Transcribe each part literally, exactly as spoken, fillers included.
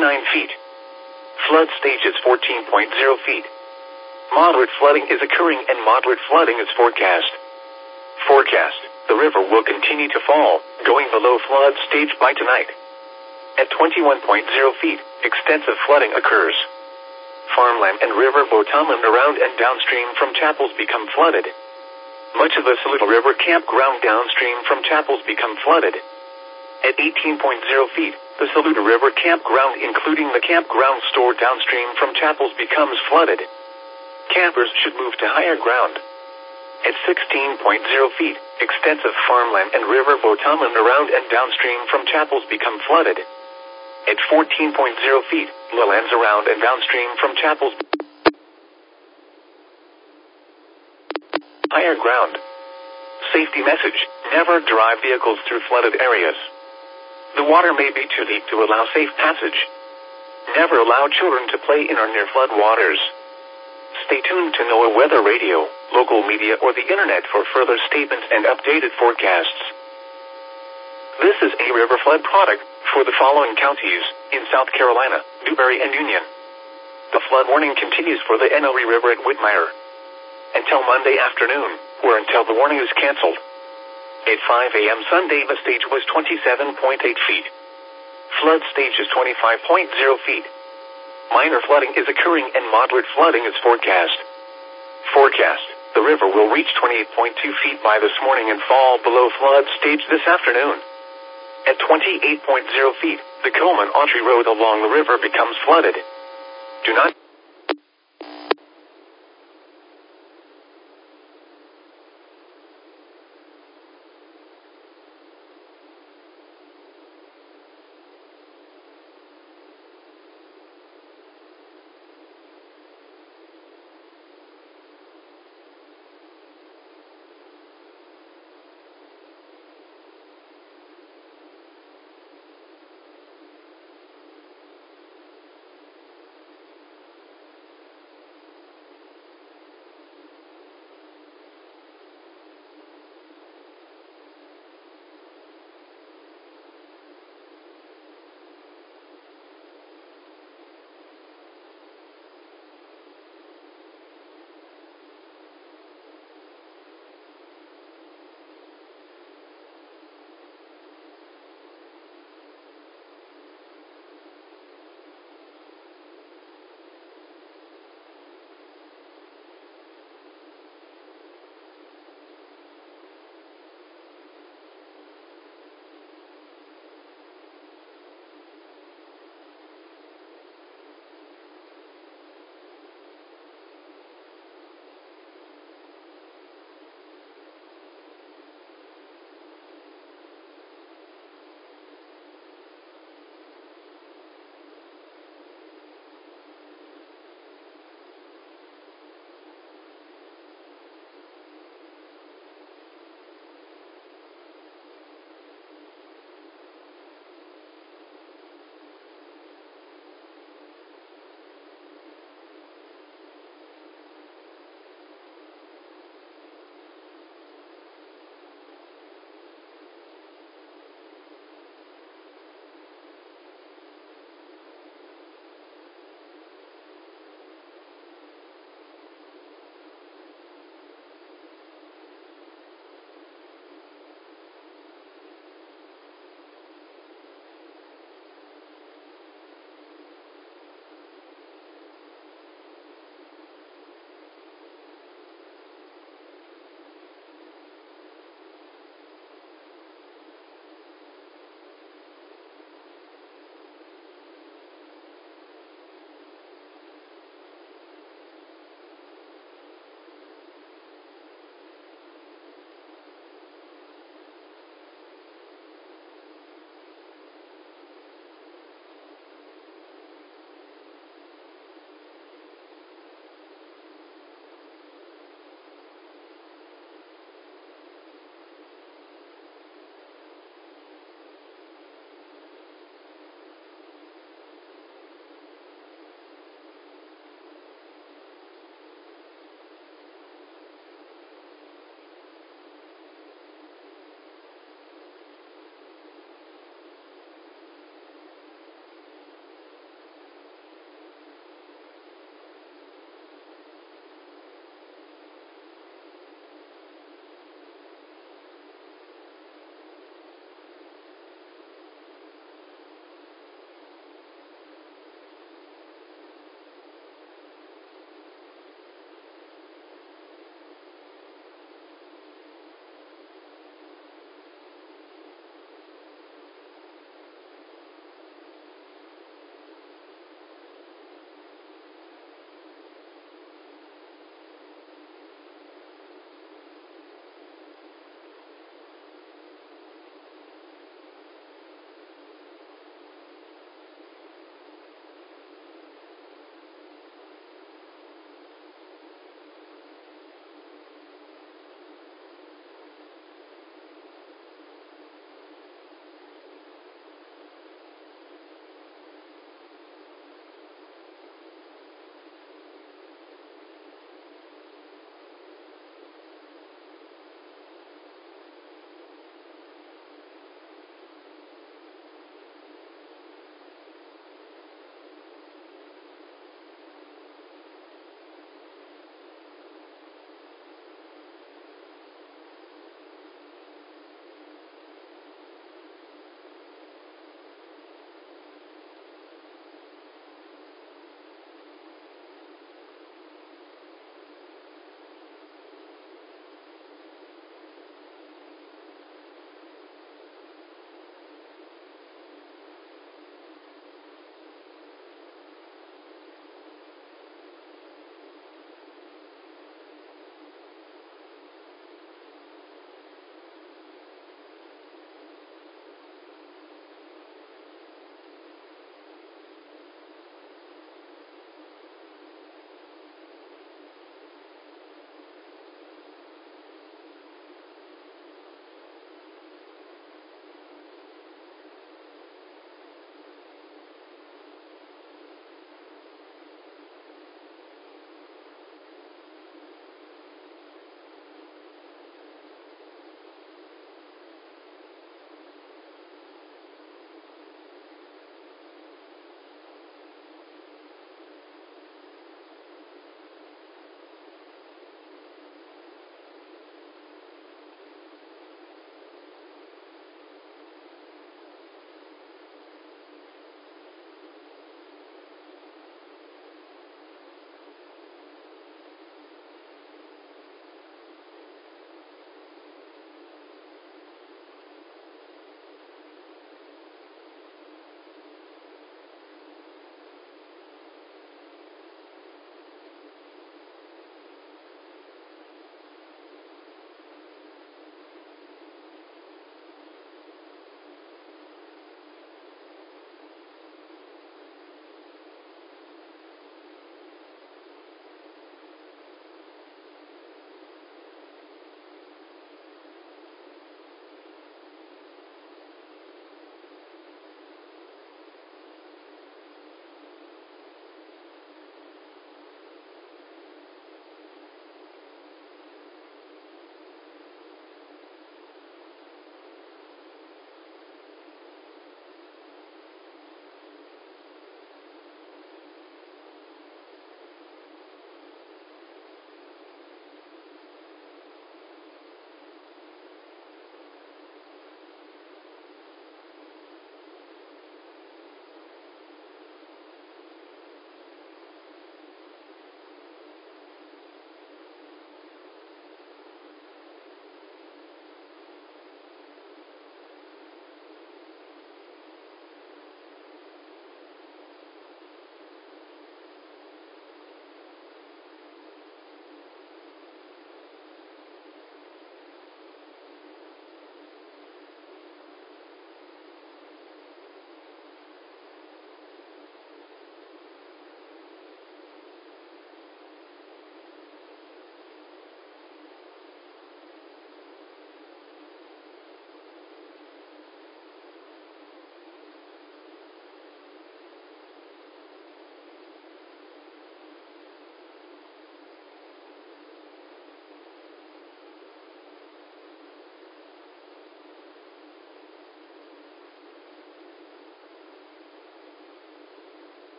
nine feet. Flood stage is fourteen point zero feet. Moderate flooding is occurring and moderate flooding is forecast. Forecast. The river will continue to fall, going below flood stage by tonight. At twenty-one point zero feet, extensive flooding occurs. Farmland and river bottomland around and downstream from Chapels become flooded. Much of the Saluda River campground downstream from Chapels become flooded. At eighteen point zero feet, the Saluda River campground including the campground store downstream from Chapels becomes flooded. Campers should move to higher ground. At sixteen point zero feet, extensive farmland and river bottomland around and downstream from Chapels become flooded. At fourteen point zero feet, lowlands around and downstream from Chapels higher ground. Safety message: never drive vehicles through flooded areas. The water may be too deep to allow safe passage. Never allow children to play in or near flood waters. Stay tuned to NOAA Weather Radio, local media, or the internet for further statements and updated forecasts. This is a river flood product for the following counties in South Carolina, Newberry and Union. The flood warning continues for the Enoree River at Whitmire until Monday afternoon, or until the warning is canceled. At five a m Sunday, the stage was twenty-seven point eight feet. Flood stage is twenty-five point zero feet. Minor flooding is occurring and moderate flooding is forecast. Forecast: the river will reach twenty-eight point two feet by this morning and fall below flood stage this afternoon. At twenty-eight point zero feet, the Coleman-Autry Road along the river becomes flooded. Do not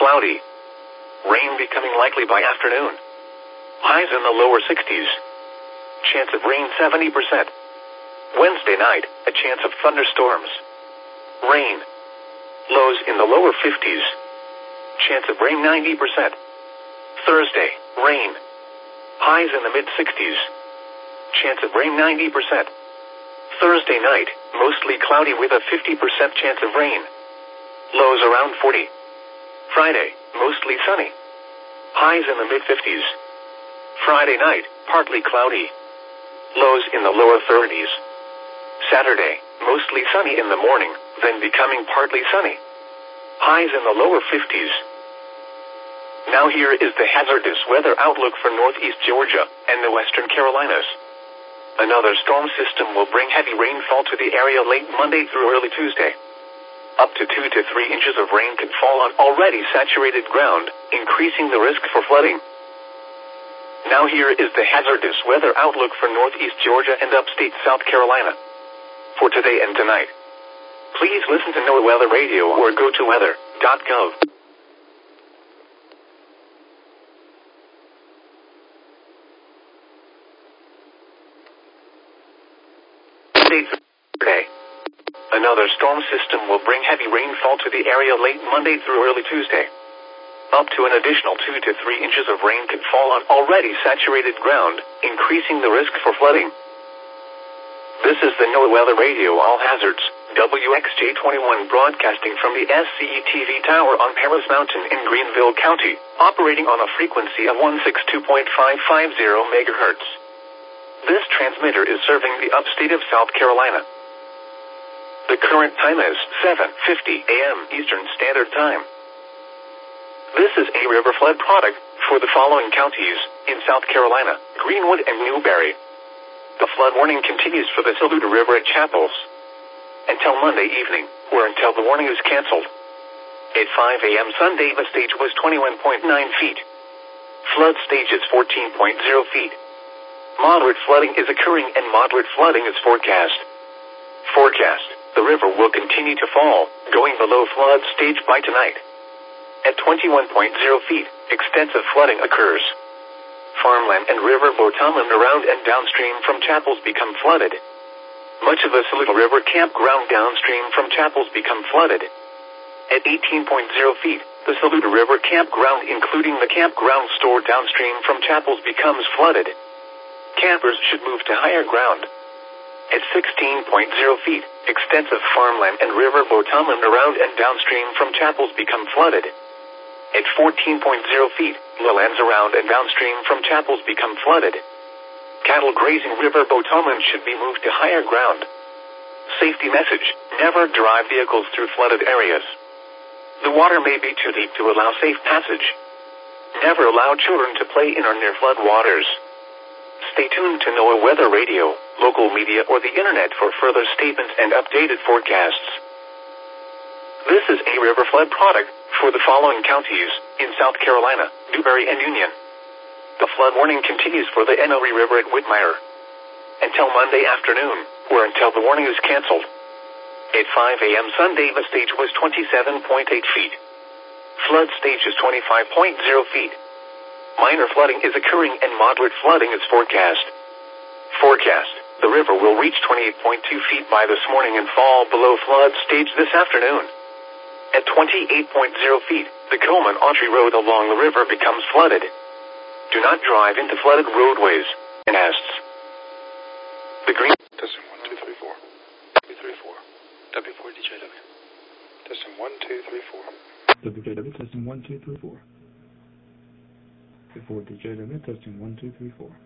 cloudy. Rain becoming likely by afternoon. Highs in the lower sixties. Chance of rain seventy percent. Wednesday night, a chance of thunderstorms. Rain. Lows in the lower fifties. Chance of rain ninety percent. Thursday, rain. Highs in the mid-sixties. Chance of rain ninety percent. Thursday night, mostly cloudy with a fifty percent chance of rain. Lows around forty. Friday, mostly sunny. Highs in the mid-fifties. Friday night, partly cloudy. Lows in the lower thirties. Saturday, mostly sunny in the morning, then becoming partly sunny. Highs in the lower fifties. Now here is the hazardous weather outlook for northeast Georgia and the western Carolinas. Another storm system will bring heavy rainfall to the area late Monday through early Tuesday. Up to two to three inches of rain could fall on already saturated ground, increasing the risk for flooding. Now here is the hazardous weather outlook for northeast Georgia and upstate South Carolina. For today and tonight. Please listen to NOAA Weather Radio or go to weather dot gov. Today. Another storm system will bring heavy rainfall to the area late Monday through early Tuesday. Up to an additional two to three inches of rain could fall on already saturated ground, increasing the risk for flooding. This is the NOAA Weather Radio All Hazards, W X J twenty-one broadcasting from the S C E T V tower on Paris Mountain in Greenville County, operating on a frequency of one sixty-two point five five zero megahertz. This transmitter is serving the upstate of South Carolina. The current time is seven fifty a m Eastern Standard Time. This is a river flood product for the following counties in South Carolina, Greenwood and Newberry. The flood warning continues for the Saluda River at Chapels until Monday evening, or until the warning is canceled. At five a m Sunday, the stage was twenty-one point nine feet. Flood stage is fourteen point zero feet. Moderate flooding is occurring and moderate flooding is forecast. Forecast. The river will continue to fall, going below flood stage by tonight. At twenty-one point zero feet, extensive flooding occurs. Farmland and river bottomland around and downstream from Chapels become flooded. Much of the Saluda River campground downstream from Chapels become flooded. At eighteen point zero feet, the Saluda River campground including the campground store downstream from Chapels becomes flooded. Campers should move to higher ground. At sixteen point zero feet, extensive farmland and river bottomland around and downstream from Chapels become flooded. At fourteen point zero feet, lowlands around and downstream from Chapels become flooded. Cattle grazing river bottomland should be moved to higher ground. Safety message: never drive vehicles through flooded areas. The water may be too deep to allow safe passage. Never allow children to play in or near flood waters. Stay tuned to NOAA Weather Radio, local media, or the internet for further statements and updated forecasts. This is a river flood product for the following counties in South Carolina, Newberry and Union. The flood warning continues for the Enoree River at Whitmire until Monday afternoon, or until the warning is canceled. At five a m Sunday, the stage was twenty-seven point eight feet. Flood stage is twenty-five point zero feet. Minor flooding is occurring and moderate flooding is forecast. Forecast. The river will reach twenty-eight point two feet by this morning and fall below flood stage this afternoon. At twenty-eight point zero feet, the Coleman Autry Road along the river becomes flooded. Do not drive into flooded roadways and asts. The green... Testing one, two, three, four. W three four. W four D J W. Testing one, two, three, four. W J W testing one, two, three, four. W four D J W testing one, two, three, four.